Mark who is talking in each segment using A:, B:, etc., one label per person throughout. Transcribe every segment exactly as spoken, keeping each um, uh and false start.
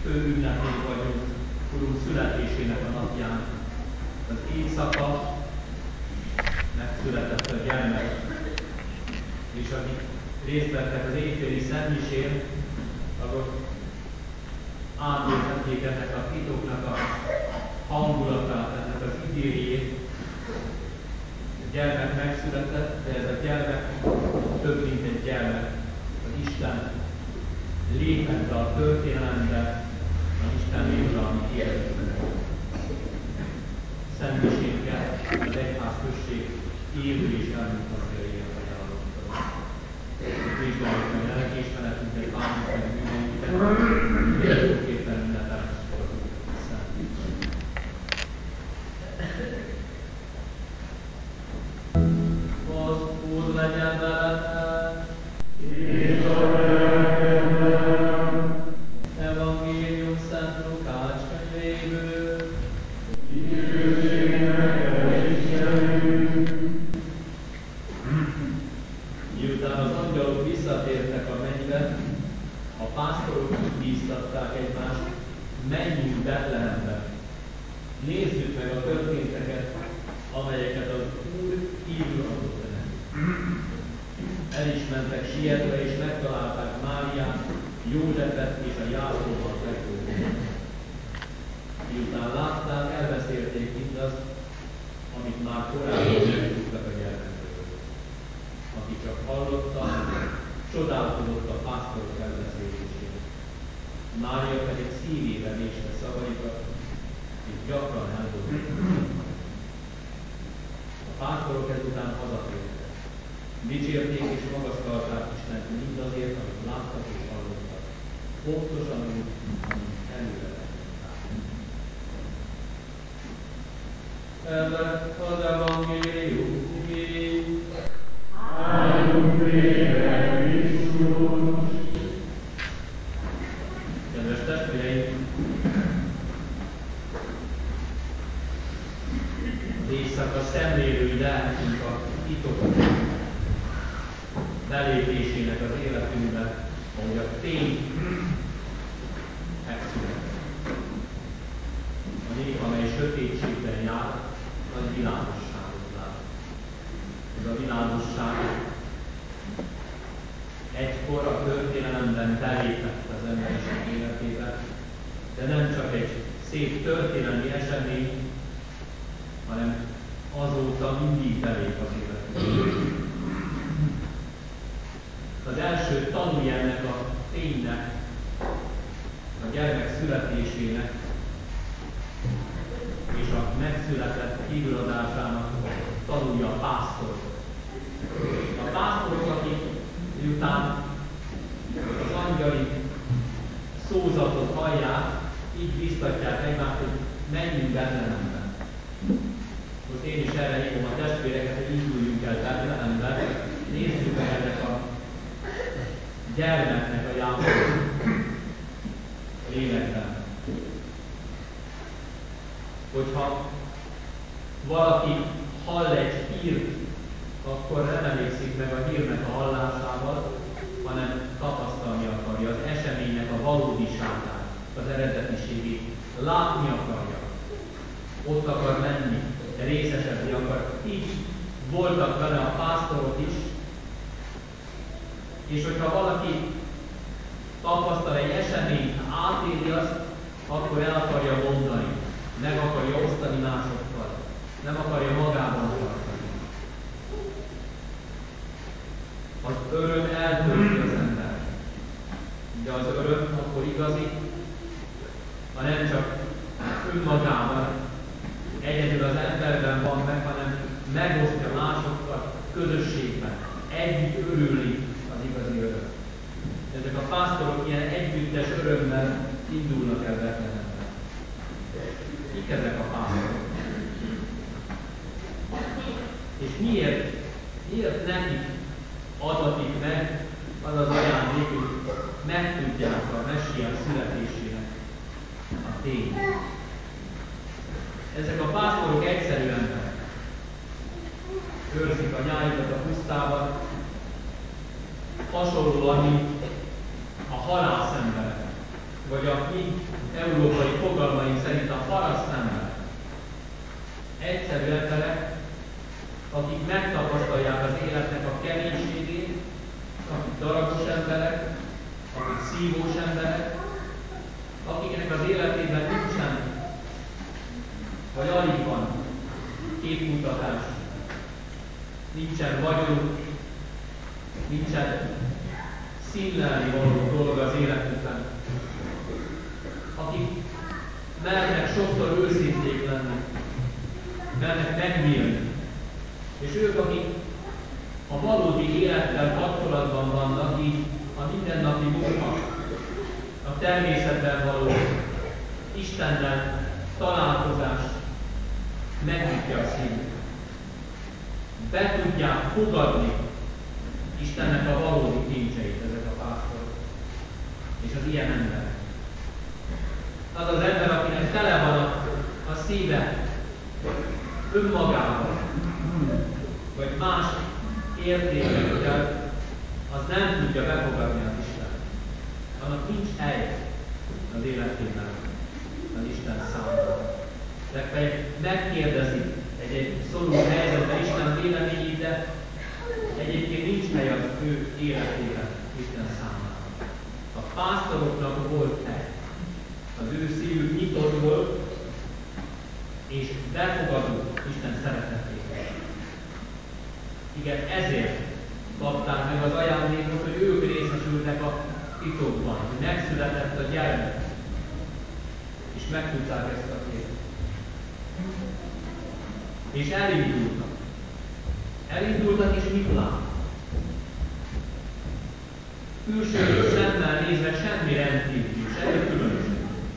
A: fő ünnepén vagyunk, Urunk születésének a napján. Az éjszaka megszületett a gyermek, és akik részt vettek az éjféli szentmisén, azok átélhették ennek a titoknak a hangulatát, ennek az idilliét. A gyermek megszületett, de ez a gyermek több, mint egy gyermek. Az Isten lépett be a történelembe, az Isten lépett a mi életünkbe. Szentmisénkkel az egyházközség élő és elmúlt tagjainak ajánlottak. Krisztusnak meg lelkiismeretünket, bánunk meg mindenkit, méltóképpen ünnepelni az Úr szent. Az Úr legyen veletek! És a lelkedben! Evangélium Szent Lukács könyvéből. Dicsőség neked, Istenünk! Miután az angyalok visszatértek a mennybe, a pásztorok úgy bíztatták egymást, menjünk Betlehembe. Nézzük meg a történteket, amelyeket az Úr hírül adott nekünk. El is mentek sietve, és megtalálták Máriát, Józsefet és a jászolban fekvőt. Miután látták, elbeszélték mindazt, amit már korábban megtudtak a gyermekről. Aki csak hallotta, csodálkozott a pásztorok elbeszélésén. Mária pedig szívébe véste szavaikat, és gyakran eldobott. A pásztorok ezután hazatértek. Dicsérték és magasztalták Istent mindazért, amit láttak és hallottak. Pontosan úgy, amit előre lettek. Ez az evangélium. Áldunk téged, Krisztus! Kedves testvéreim! Az éjszaka szemlélői lehetünk a titok belépésének az életünkbe, ahogy a fény megszületett. A nép, amely sötétségben jár, nagy világosságot lát. Ez a világosság egykor a történelemben belépett az emberiség életébe, de nem csak egy szép történelmi esemény, hanem azóta mindig belép az életünkbe. Az első tanulja ennek a ténynek, a gyermek születésének és a megszületett híradásának tanulja a pásztorok. A pásztorok, akik miután az angyali szózatot hallják, így biztatják egymást, hogy menjünk Betlehembe. Most én is erre hívom a testvéreket, hogy induljunk el Betlehembe, nézzük meg ennek a gyermeknek a játékot lélekben. Hogyha valaki hall egy hírt, akkor nem elégszik meg a hírnek a hallásával, hanem tapasztalni akarja az eseménynek a valódiságát, az eredetiségét, látni akarja, ott akar lenni, részesedni akar. Így voltak vele a pásztorok is, és hogyha valaki tapasztal egy eseményt, átéli azt, akkor el akarja mondani, meg akarja osztani másokkal, nem akarja magában tartani. Az öröm eltölti az ember. De az öröm akkor igazi, ha nem csak önmagában, egyedül az emberben van meg, hanem megosztja másokkal, közösségben. Együtt örülni az igazi öröm. Ezek a pásztorok ilyen együttes örömmel indulnak el Betlehembe. Kik ezek a pásztorok? És miért, miért nekik adatik meg az az ajándék, hogy megtudják a Messiás születésének a tényt? Ezek a pásztorok egyszerű emberek. Őrzik a nyájukat a pusztában, hasonlóan, mint a halász emberek. vagy a mi európai fogalmaink szerint a paraszt ember. Egyszerű emberek, akik megtapasztalják az életnek a keménységét, akik darabos emberek, akik szívós emberek, akiknek az életében nincsen, vagy alig van képmutatás, nincsen vagyon, nincsen színlelni való dolog az életükben, akik mernek sokszor őszinték lenni, mernek megnyílni, és ők, akik a valódi élettel kapcsolatban vannak, így a mindennapi munka, a természetben való Istennel találkozás megnyitja a szívüket. Be tudják fogadni Istennek a valódi kincseit ezek a pásztorok, és az ilyen emberek. Az az ember, akinek tele van a, a szíve önmagával, vagy más értékekkel, az nem tudja befogadni az Istent. Annak nincs hely az életében az Isten számára. Legfeljebb megkérdezi egy-egy szorú helyzetben Isten véleményét, de egyébként nincs hely az ő életében Isten számára. A pásztoroknak volt hely. Az ő szívük nyitott volt, és befogadó Isten szeretetét. Igen, ezért kapták meg az ajándékot, hogy ők részesültek a titokban, hogy megszületett a gyermek, és megtudták ezt a képet. És elindultak. Elindultak, és mit láttak? Külső szemmel nézve semmi rendkívül, semmi különöség.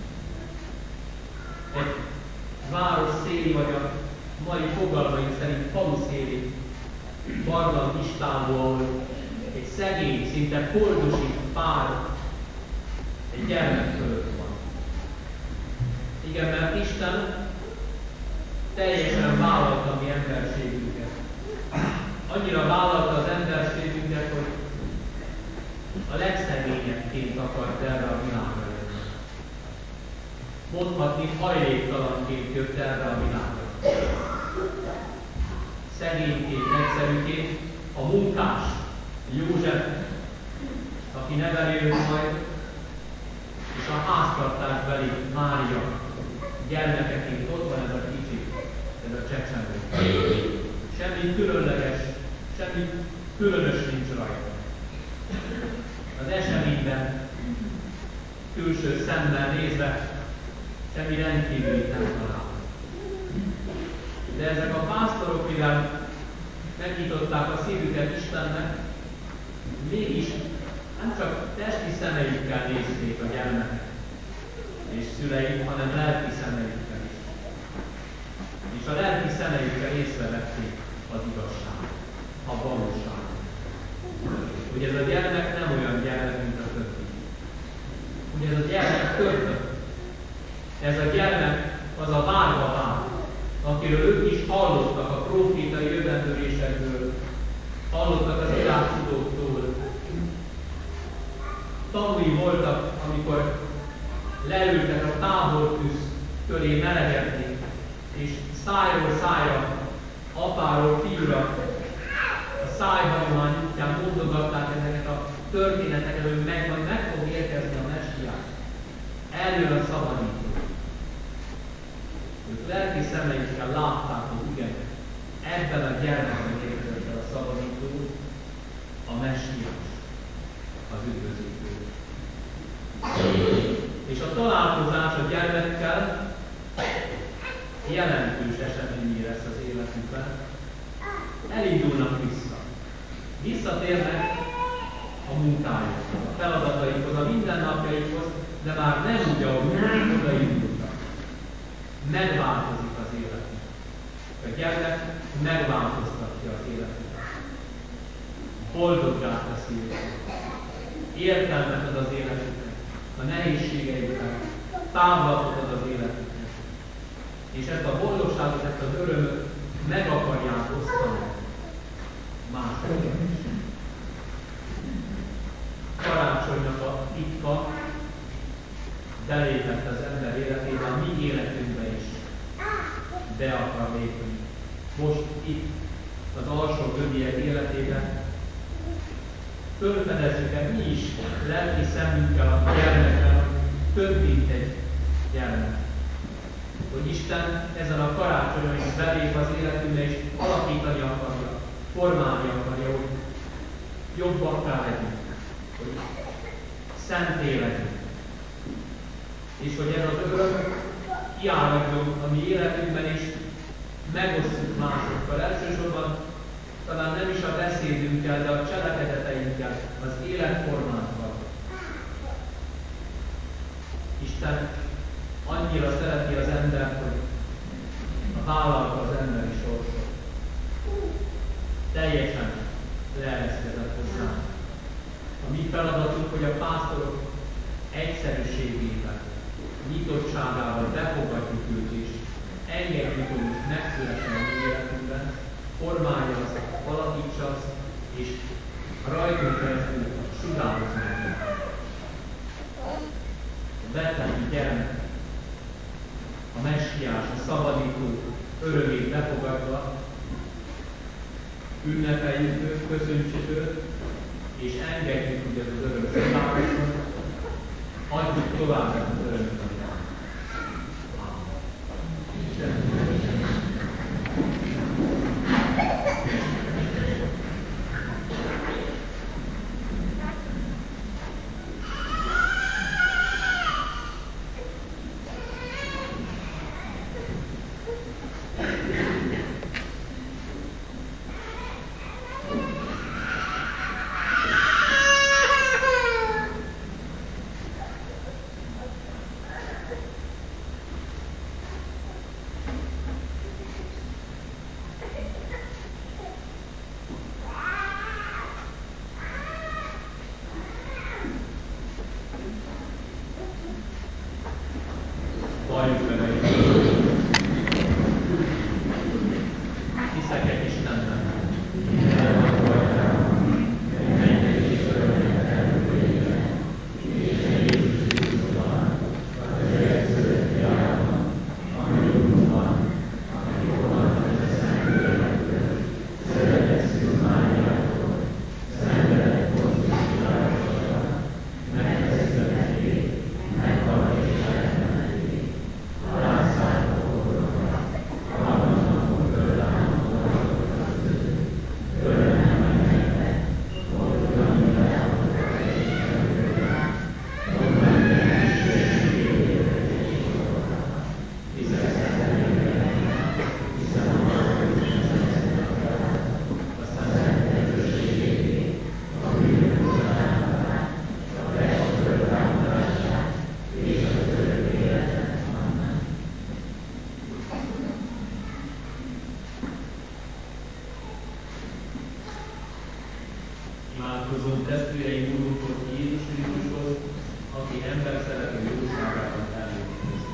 A: Egy város széli, vagy a mai fogalmaink szerint falu széli barlang istálló, ahol egy szegény, szinte koldosi pár egy gyermek fölött van. Igen, mert Isten teljesen vállalta a mi emberségünket. Annyira vállalta az emberségünket, hogy a legszegényebbként akart erre a világra jönni. Mondhatni, hajléktalanként jött erre a világra. Szegényként, egyszerűként a munkás József, aki neveli őt majd, és a háztartásbeli Mária gyermekeként ott van ez a kicsi, ez a csecsemő. Semmi különleges, semmi különös nincs rajta. Az eseményben külső szemmel nézve semmi rendkívülit nem talál. De ezek a pásztorok, mivel megnyitották a szívüket Istennek, mégis nem csak testi szemeikkel nézték a gyermeket és szüleit, hanem lelki szemeikkel is. És a lelki szemeikkel észrevették az igazságot, a valóságot. Hogy ez a gyermek nem olyan gyermek, mint a többi. Hogy ez a gyermek kördött. Ez a gyermek az a várva vár, akiről ők is hallottak a prófétai jövendőlésekből, hallottak az iránytudóktól. Tanúi voltak, amikor leültek a tábortűz köré melegedni, és szájról szájra, apáról fiúra, a szájhagyomány útján mondogatták ezeket a történeteket, hogy meg, majd meg fog érkezni a Messiás. Eljön a szabadító. Ők lelki szemeikkel látták, hogy igen, ebben a gyermekben érkezett el a szabadító, a Messiás, az üdvözítő. És a találkozás a gyermekkel jelentős eseményé lesz az életükben. Elindulnak vissza. Visszatérnek a munkájukhoz, a feladataikhoz, a mindennapjaikhoz, de már nem úgy, ahogy odaindultak. Megváltozik az életük. A gyermek megváltoztatja az életüket. Boldoggá teszi őket. Értelmet ad az életüknek. A nehézségeikben távlatot ad az életüknek. És ezt a boldogságot, ezt az örömöt meg akarják osztani másoknak is. Karácsonynak a titka belépett az ember életébe, a mi életünkbe is be akar lépni. Most itt az alsó többiek életében fölfedezzük-e mi is lelki szemünkkel a gyermekben, hogy több, mint egy gyermek. Hogy Isten ezen a karácsonyon is belép az életünkbe, és alakítani akarja, formálni akarja, hogy jobbakká legyünk, hogy szenté legyünk. És hogy ez az öröm kiálljon a mi életünkben, és megosztjuk másokkal. Elsősorban talán nem is a beszédünkkel, de a cselekedeteinkkel, az életformánkkal. Isten annyira szereti az embert, hogy vállalta az emberi sorsot. Teljesen leereszkedett hozzá. A mi feladatunk, hogy a pásztorok egyszerűségével, nyitottságával befogadjuk őt is, engedjük, hogy megszülessen a mi életünkben, formálja azt, alakítsa azt, és a rajtunk keresztül sugározunk. A betlehemi gyermek, a messiás, a szabadító örömét befogadva, ünnepeljük őt, köszöntsük őt, és engedjük, hogy ez az öröm sugározson, adjuk tovább ezt az örömet. Imádkozunk testvéreim Úrunkhoz, Jézus Krisztushoz, aki ember szerető jóságában eljött.